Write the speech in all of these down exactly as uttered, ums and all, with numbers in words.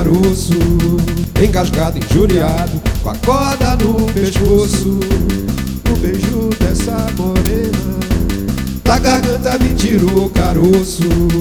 caroço, engasgado, injuriado, com a corda no pescoço. O beijo dessa morena da garganta me tirou o caroço.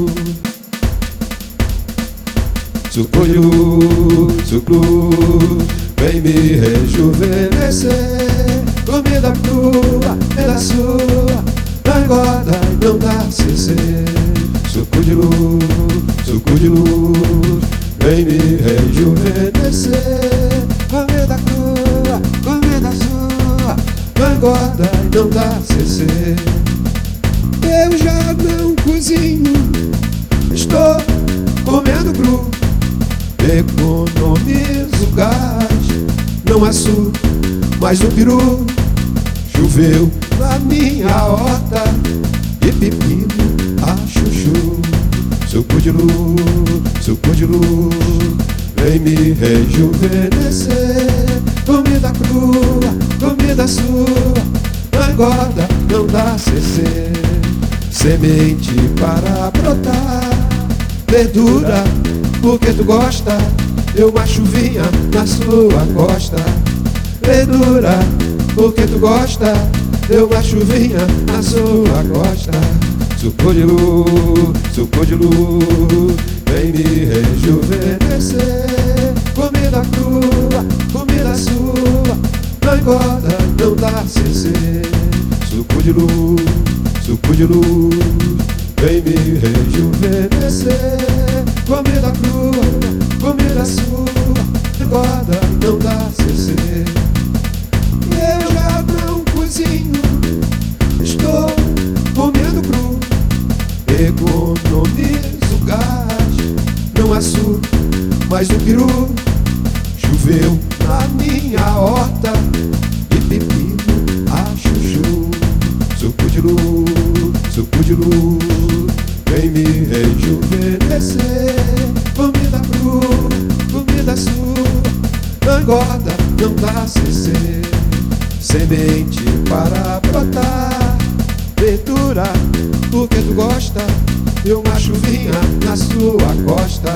Suco de luz, suco, vem me rejuvenescer. Comida crua, da sua, não engorda e não dá cc. Suco de luz, suco de luz, vem me rejuvenescer. Comida crua, comida sua, não engorda e não dá cc. Eu já não cozinho, estou comendo cru. Economizo gás, não assumo mais o peru. Choveu na minha horta e pepino a chuchu. Suco de luz, suco de luz, vem me rejuvenescer. Comida crua, comida sua, não engorda, não dá cc. Semente para brotar, verdura porque tu gosta, eu uma chuvinha na sua costa. Verdura porque tu gosta, eu uma chuvinha na sua costa. Suco de luz, suco de luz, vem me rejuvenescer. Comida crua, comida sua, não engorda, não dá cc. Suco de luz, suco de luz, vem me rejuvenescer. Comida crua, comida sua, engorda, não dá cc. Eu já não cozinho, estou comendo cru. Economizo gás, não assumo mais o peru. Choveu na minha horta e pepino a chuchu. Suco de luz, suco de luz, vem me rejuvenescer. Comida crua, comida sua, não engorda, não dá cc. Semente para brotar, verdura porque tu gosta, e uma chuvinha na sua costa.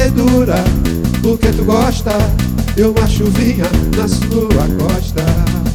Verdura porque tu gosta, e uma chuvinha na sua costa.